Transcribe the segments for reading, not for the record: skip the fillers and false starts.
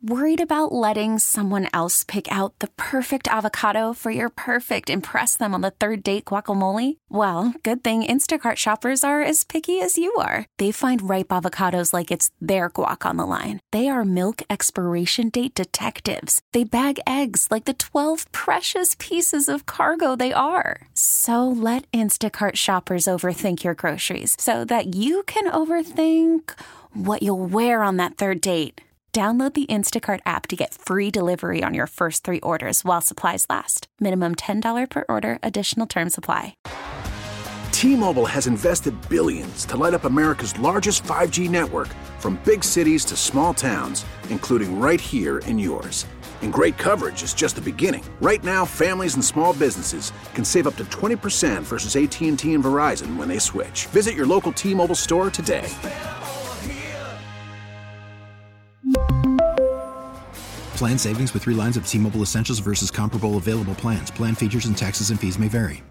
Worried about letting someone else pick out the perfect avocado for your perfect impress them on the third date guacamole? Well, good thing Instacart shoppers are as picky as you are. They find ripe avocados like it's their guac on the line. They are milk expiration date detectives. They bag eggs like the 12 precious pieces of cargo they are. So let Instacart shoppers overthink your groceries so that you can overthink what you'll wear on that third date. Download the Instacart app to get free delivery on your first 3 orders while supplies last. Minimum $10 per order. Additional terms apply. T-Mobile has invested billions to light up America's largest 5G network, from big cities to small towns, including right here in yours. And great coverage is just the beginning. Right now, families and small businesses can save up to 20% versus AT&T and Verizon when they switch. Visit your local T-Mobile store today. Plan savings with 3 lines of T-Mobile Essentials versus comparable available plans. Plan features and taxes and fees may vary.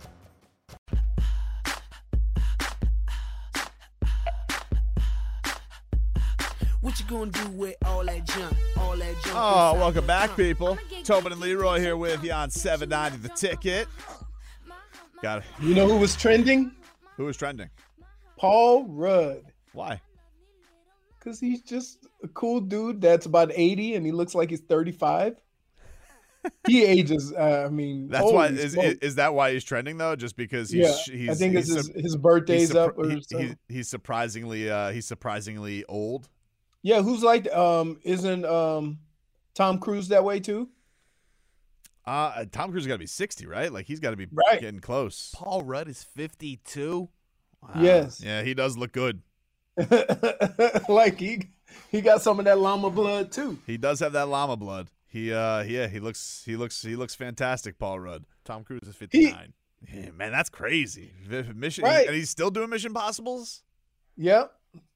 What you gonna do with all that junk? Oh, welcome back, people. Tobin and Leroy here with you on 790 The Ticket. Got it. You know who was trending? Who was trending? Paul Rudd. Why? Because he's just a cool dude that's about 80 and he looks like he's 35. He ages, that's why. Is that why he's trending though? Just because he's I think it's his birthday's up or something. He's surprisingly old. Yeah, who's like isn't Tom Cruise that way too? Tom Cruise got to be 60, right? Like he's got to be getting close. Paul Rudd is 52. Wow. Yes. Yeah, he does look good. Like he got some of that llama blood too. He does have that llama blood. He looks fantastic, Paul Rudd. Tom Cruise is 59. Yeah, man, that's crazy. Mission, right. And he's still doing Mission Possibles? Yep.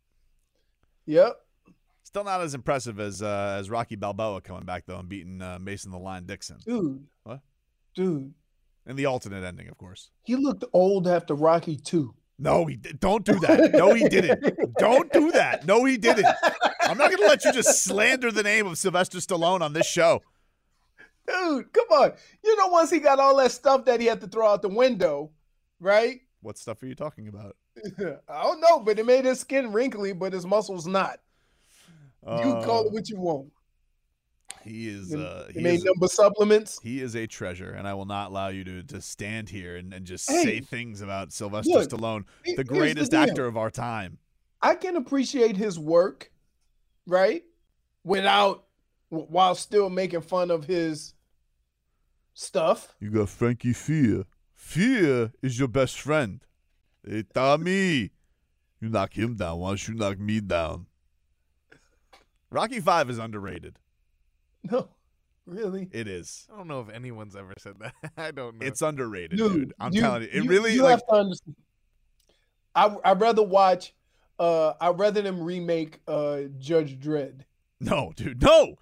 Still not as impressive as Rocky Balboa coming back though and beating Mason the Lion Dixon. Dude. What? Dude. And the alternate ending, of course. He looked old after Rocky 2. No, don't do that. No, he didn't. Don't do that. No, he didn't. I'm not going to let you just slander the name of Sylvester Stallone on this show. Dude, come on. You know, once he got all that stuff that he had to throw out the window, right? What stuff are you talking about? I don't know, but it made his skin wrinkly, but his muscles not. You can call it what you want. He is. He made number supplements. He is a treasure, and I will not allow you to stand here and just say things about Sylvester Stallone, the greatest actor of our time. I can appreciate his work, right? While still making fun of his stuff. You got Frankie Fear. Fear is your best friend. Hey, Tommy, you knock him down. Why don't you knock me down? Rocky V is underrated. No, really? It is. I don't know if anyone's ever said that. I don't know. It's underrated, dude. I'm telling you. It really you have to understand. I'd rather watch I'd rather them remake Judge Dredd. No, dude. No.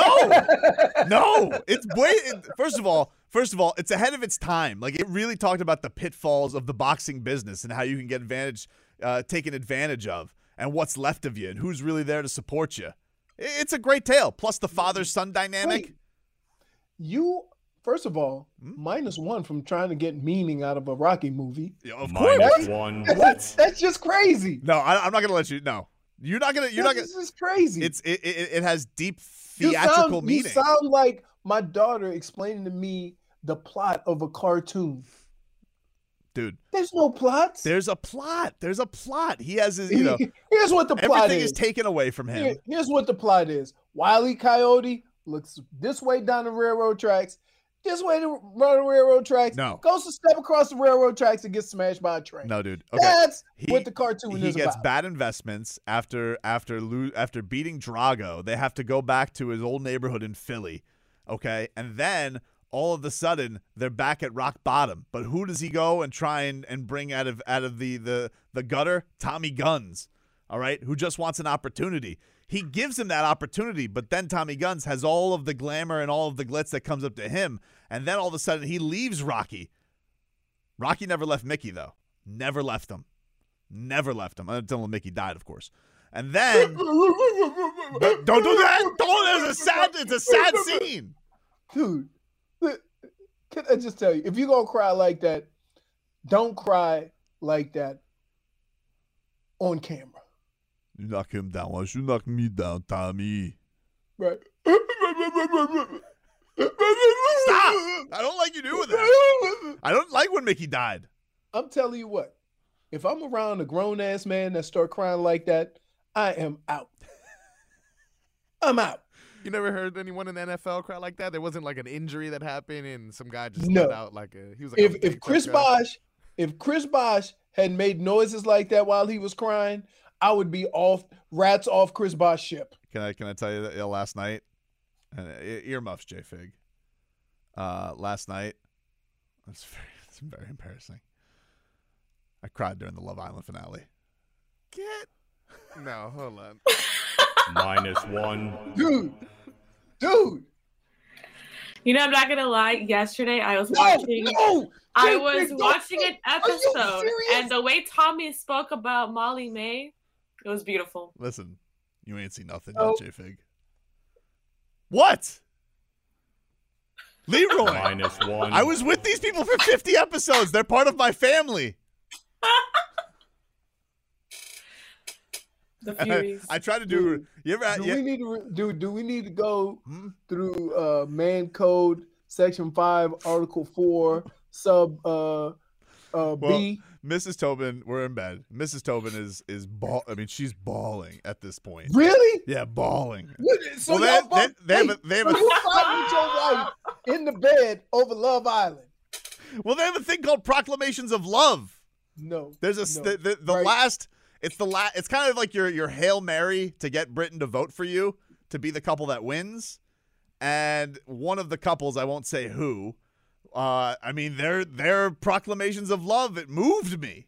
It's first of all, it's ahead of its time. Like it really talked about the pitfalls of the boxing business and how you can get taken advantage of and what's left of you and who's really there to support you. It's a great tale. Plus the father-son dynamic. Wait. You, first of all, -1 from trying to get meaning out of a Rocky movie. Yeah, of course. -1. That's just crazy. No, I'm not going to let you. No. You're not going to. This is crazy. It has deep theatrical meaning. You sound like my daughter explaining to me the plot of a cartoon. Dude. There's no plots. There's a plot. He has his, Here's what the plot is. Everything is taken away from him. Here's what the plot is. Wile E. Coyote looks this way down the railroad tracks, this way to run the railroad tracks. No. Goes to step across the railroad tracks and gets smashed by a train. No, dude. Okay. That's what the cartoon is about. He gets bad investments after beating Drago. They have to go back to his old neighborhood in Philly. Okay? And then all of a sudden they're back at rock bottom. But who does he go and try and bring out of the gutter? Tommy Guns. All right? Who just wants an opportunity. He gives him that opportunity, but then Tommy Guns has all of the glamour and all of the glitz that comes up to him, and then all of a sudden he leaves Rocky. Rocky never left Mickey, though. Never left him. Until Mickey died, of course. And then But don't do that. Don't. It's a sad scene. Dude, can I just tell you, if you're going to cry like that, don't cry like that on camera. You knock him down. Why don't you knock me down, Tommy? Right. Stop. I don't like you doing that. I don't like when Mickey died. I'm telling you what, if I'm around a grown-ass man that start crying like that, I am out. I'm out. You never heard anyone in the NFL cry like that? There wasn't like an injury that happened and some guy just No. let out like a he was like If Chris Bosh had made noises like that while he was crying, I would be rats off Chris Bosh ship. Can I tell you that last night? And earmuffs, J-Fig. Last night, it's very embarrassing. I cried during the Love Island finale. No, hold on. -1. Dude. You know, I'm not gonna lie. Yesterday, I was watching. I was watching an episode, and the way Tommy spoke about Molly May, it was beautiful. Listen, you ain't seen nothing yet, J-Fig. What? Leroy. -1. I was with these people for 50 episodes. They're part of my family. The Furies. I try to do. You ever? Do we need to go through Man Code Section 5, Article 4, Sub B? Mrs. Tobin, we're in bed. Mrs. Tobin is she's bawling at this point. Really? Yeah, bawling. So they have you fighting with your wife in the bed over Love Island? Well, they have a thing called Proclamations of Love. No. There's last. It's kind of like your Hail Mary to get Britain to vote for you to be the couple that wins. And one of the couples, I won't say who, their proclamations of love, it moved me.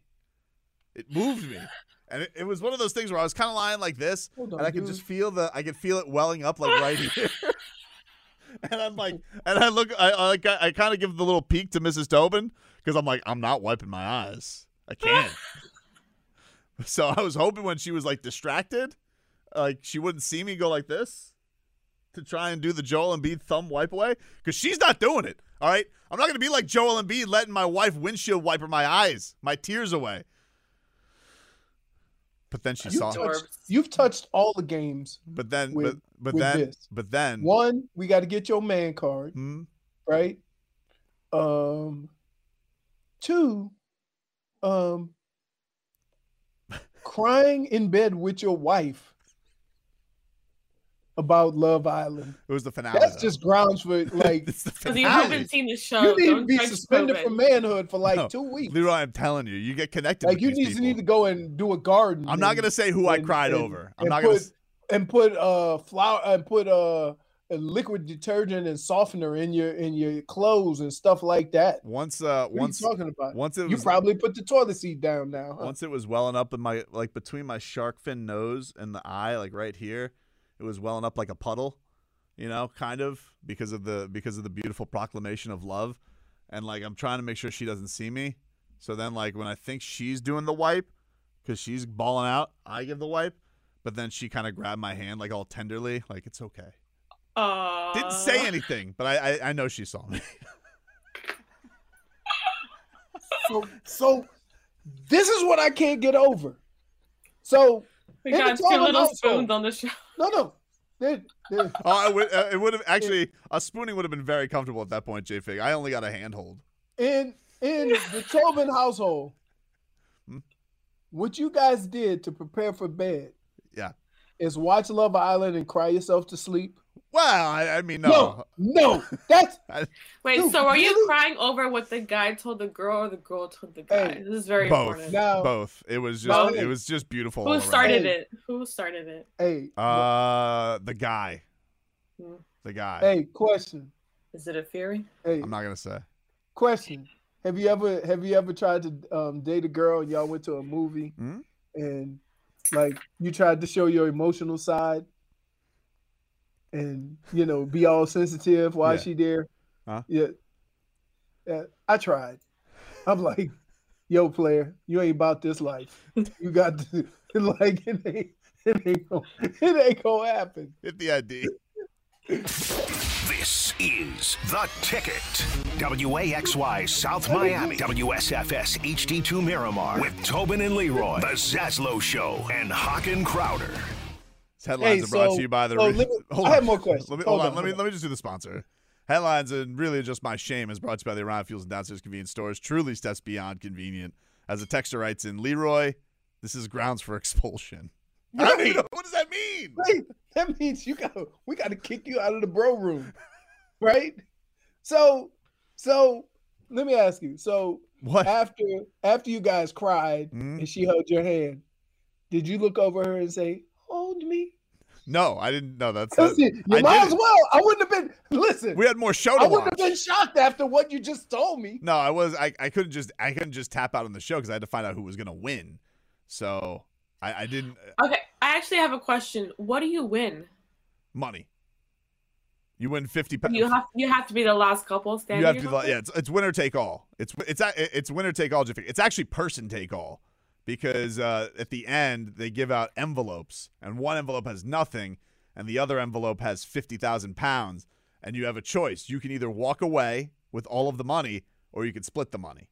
And it was one of those things where I was kind of lying like this, and I could just feel I could feel it welling up like right here. And I'm like, and I kind of give the little peek to Mrs. Tobin because I'm like, I'm not wiping my eyes. I can't. So I was hoping when she was like distracted, like she wouldn't see me go like this to try and do the Joel Embiid thumb wipe away because she's not doing it. All right, I'm not gonna be like Joel Embiid letting my wife windshield wiper my eyes, my tears away. But then you've touched all the games. But then, with but then, one, we got to get your man card, right? Two, crying in bed with your wife about Love Island. It was the finale. That's just grounds for like. Because you haven't seen the show. You need to be suspended from manhood for like 2 weeks. Leroy, I'm telling you, you get connected. Like with you these need to go and do a garden. I'm not gonna say who I cried over. I'm not gonna put flour and put a liquid detergent and softener in your clothes and stuff like that. Once what are you talking about? Once you probably put the toilet seat down now. Huh? Once it was welling up in my between my shark fin nose and the eye, like right here, it was welling up like a puddle, kind of because of the beautiful proclamation of love, and like I'm trying to make sure she doesn't see me. So then like when I think she's doing the wipe, because she's bawling out, I give the wipe, but then she kind of grabbed my hand like all tenderly, like it's okay. Didn't say anything, but I know she saw me. So this is what I can't get over. So we got 2 little spoons on the show. No. It would have actually a spooning would have been very comfortable at that point, J-Fig. I only got a handhold. In the Tobin household, what you guys did to prepare for bed, is watch Love Island and cry yourself to sleep. Well, I mean, no. That's wait. Dude, so, were you crying over what the guy told the girl, or the girl told the guy? Hey, this is very important. Both. It was just beautiful. Who started it? Who started it? Hey, the guy. The guy. Hey, question. Is it a Fury? Hey, I'm not gonna say. Question. Have you ever tried to date a girl and y'all went to a movie and like you tried to show your emotional side? And be all sensitive while she there. Huh? Yeah, I tried. I'm like, yo, player, you ain't about this life. You got to like, It ain't gonna happen. Hit the ID. This is The Ticket. WAXY South Miami. WSFS HD2 Miramar. With Tobin and Leroy. The Zaslow Show. And Hawk and Crowder. These headlines are brought to you by the... I have more questions. Hold on. Let me just do the sponsor. Headlines and really just my shame is brought to you by the Orion Fuels and Downstairs Convenience Stores. Truly steps beyond convenient. As a texter writes in, Leroy, this is grounds for expulsion. Right. I don't even know. What does that mean? Right. That means we gotta kick you out of the bro room, right? So let me ask you. So what after you guys cried and she held your hand, did you look over her and say, "Hold me"? No, I didn't know. You might as well. I wouldn't have been. Listen, we had more show to watch. I wouldn't have been shocked after what you just told me. No, I couldn't just tap out on the show because I had to find out who was gonna win. So I didn't. Okay, I actually have a question. What do you win? Money. You win £50. You have to be the last couple standing. You have to. It's winner take all. It's winner take all. It's actually person take all, because at the end they give out envelopes, and one envelope has nothing, and the other envelope has £50,000, and you have a choice. You can either walk away with all of the money, or you can split the money.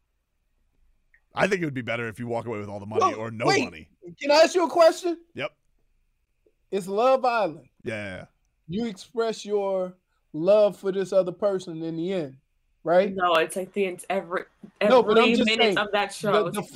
I think it would be better if you walk away with all the money or no money. Can I ask you a question? Yep. It's Love Island. Yeah. You express your love for this other person in the end, right? No, it's like every minute of that show. The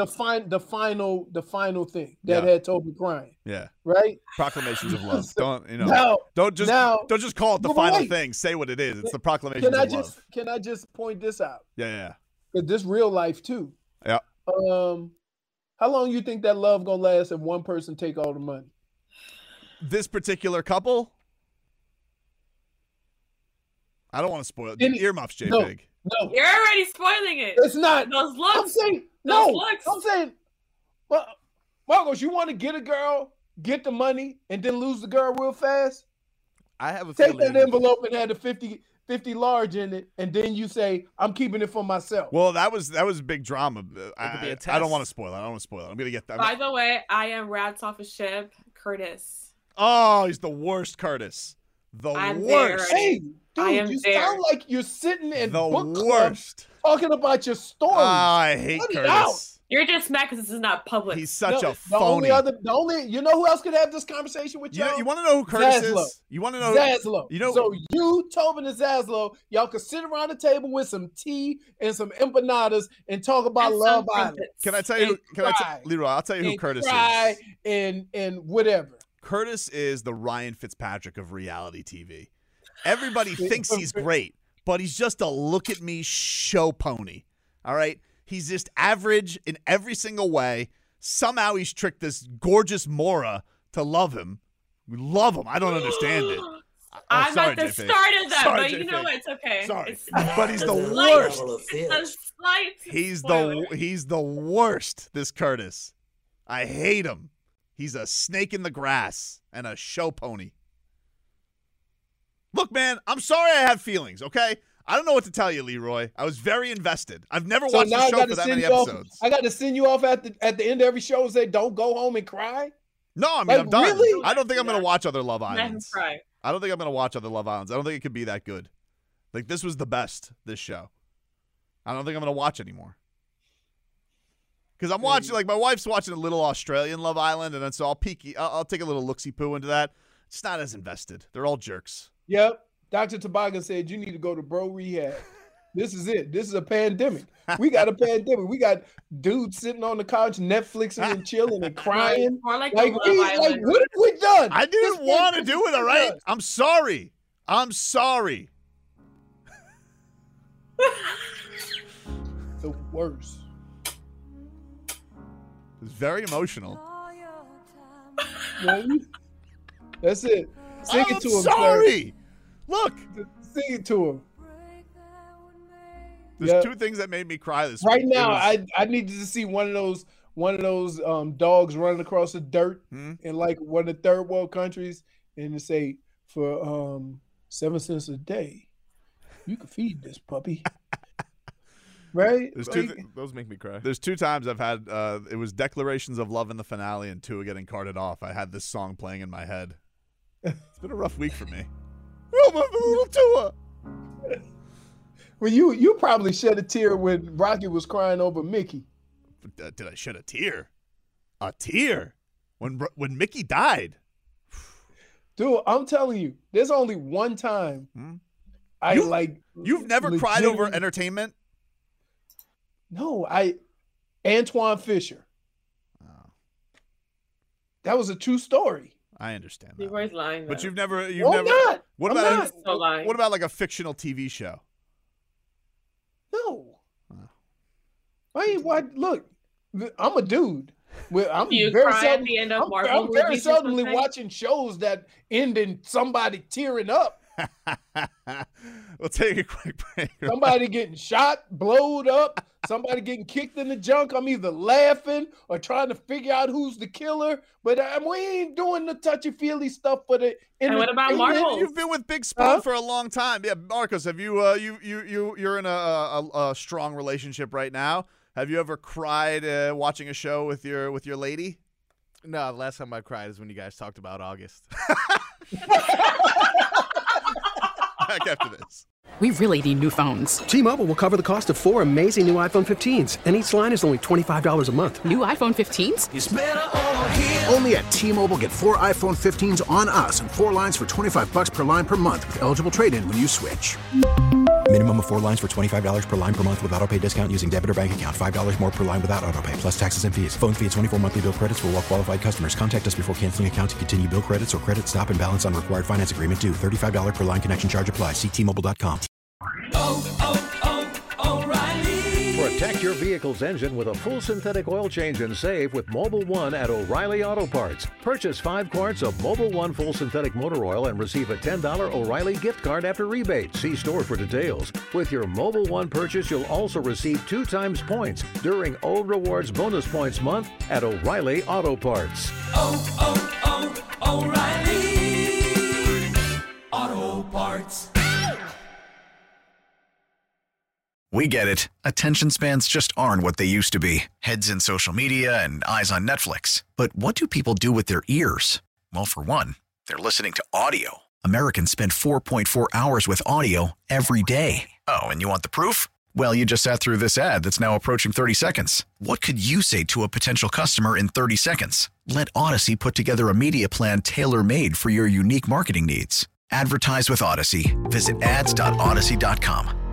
final thing that had Toby crying. Yeah. Right? Proclamations of love. Don't just call it the final thing. Say what it is. It's the proclamation of love. Can I just point this out? Yeah. Because this real life too. Yeah. How long you think that love gonna last if one person take all the money? This particular couple? I don't want to spoil it. Earmuffs, J-Big. No. You're already spoiling it. It's not. Those looks. I'm saying, I'm saying, Marcos, you want to get a girl, get the money, and then lose the girl real fast? I have a Take feeling. that envelope and have the 50 large in it, and then you say, I'm keeping it for myself. Well, that was big drama. I don't want to spoil it. I'm going to get that. By the way, I am rats off a ship, Curtis. Oh, he's the worst, Curtis. I'm worst. Hey, dude, you sound like you're sitting in the book club worst. Talking about your story. I hate Curtis. You're just mad because this is not public. He's such a phony. You know who else could have this conversation with y'all? You want to know who Curtis Zaslow. is? You want to know Zaslow. So you, Tobin, and Zaslow, y'all could sit around the table with some tea and some empanadas and talk about Love Island. Can I tell you? Leroy, I'll tell you who Curtis is. And whatever. Curtis is the Ryan Fitzpatrick of reality TV. Everybody thinks he's great, but he's just a look-at-me show pony. All right? He's just average in every single way. Somehow he's tricked this gorgeous Mora to love him. We love him. I don't understand it. I'm at the start of that, but you know what? It's okay. Sorry. But he's the worst. It's a slight He's the worst, this Curtis. I hate him. He's a snake in the grass and a show pony. Look, man, I'm sorry I had feelings, okay? I don't know what to tell you, Leroy. I was very invested. I've never watched a show for that many episodes. I got to send you off at the end of every show and say, don't go home and cry? No, I mean, I'm done. Really? I don't think I'm going to watch other Love Islands. I don't think I'm going to watch other Love Islands. I don't think it could be that good. Like, this was the best, this show. I don't think I'm going to watch anymore. Because I'm watching, like, my wife's watching a little Australian Love Island, and then so I'll take a little look-see-poo into that. It's not as invested. They're all jerks. Yep. Dr. Toboggan said you need to go to bro rehab. This is it. This is a pandemic. We got a pandemic. We got dudes sitting on the couch, Netflixing and chilling and crying. More like what have we done? I didn't want to do it, all right? I'm sorry. The worst. It's very emotional. That's it. Sing it to him. Sorry. Look. Sing it to him. There's two things that made me cry this right week. now. I needed to see one of those dogs running across the dirt in like one of the third world countries, and to say for 7 cents a day, you can feed this puppy. right? Those make me cry. There's 2 times I've had it was declarations of love in the finale and Tua getting carted off. I had this song playing in my head. It's been a rough week for me. Oh, my little Tua. Well, you probably shed a tear when Rocky was crying over Mickey. Did I shed a tear? A tear? When Mickey died? Dude, I'm telling you, there's only one time You've never cried over entertainment? No, Antoine Fisher. Oh. That was a true story. I understand that. Leroy's lying, though. But you've never. Not. What I'm about not. What about like a fictional TV show? No. Look, I'm a dude. I'm you very cry seldom, at the end of Marvel I'm very movies or seldomly something? watching shows that end in somebody tearing up. We'll take a quick break. Somebody getting shot, blowed up, somebody getting kicked in the junk. I'm either laughing or trying to figure out who's the killer. But we ain't doing the touchy-feely stuff for the. And what about Marvel? You've been with Big Spoon for a long time. Yeah, Marcos, have you're in a strong relationship right now? Have you ever cried watching a show with your lady? No, the last time I cried is when you guys talked about August. Back after this. We really need new phones. T-Mobile will cover the cost of 4 amazing new iPhone 15s, and each line is only $25 a month. New iPhone 15s? It's better over here. Only at T-Mobile, get 4 iPhone 15s on us and 4 lines for $25 per line per month with eligible trade-in when you switch. Minimum of 4 lines for $25 per line per month with autopay discount using debit or bank account. $5 more per line without autopay, plus taxes and fees. Phone fee at 24 monthly bill credits for well-qualified customers. Contact us before canceling account to continue bill credits or credit stop and balance on required finance agreement due. $35 per line connection charge applies. See T-Mobile.com. O'Reilly. Protect your vehicle's engine with a full synthetic oil change and save with Mobil 1 at O'Reilly Auto Parts. Purchase 5 quarts of Mobil 1 full synthetic motor oil and receive a $10 O'Reilly gift card after rebate. See store for details. With your Mobil 1 purchase, you'll also receive 2 times points during O Rewards Bonus Points Month at O'Reilly Auto Parts. O'Reilly Auto Parts. We get it. Attention spans just aren't what they used to be. Heads in social media and eyes on Netflix. But what do people do with their ears? Well, for one, they're listening to audio. Americans spend 4.4 hours with audio every day. Oh, and you want the proof? Well, you just sat through this ad that's now approaching 30 seconds. What could you say to a potential customer in 30 seconds? Let Odyssey put together a media plan tailor-made for your unique marketing needs. Advertise with Odyssey. Visit ads.odyssey.com.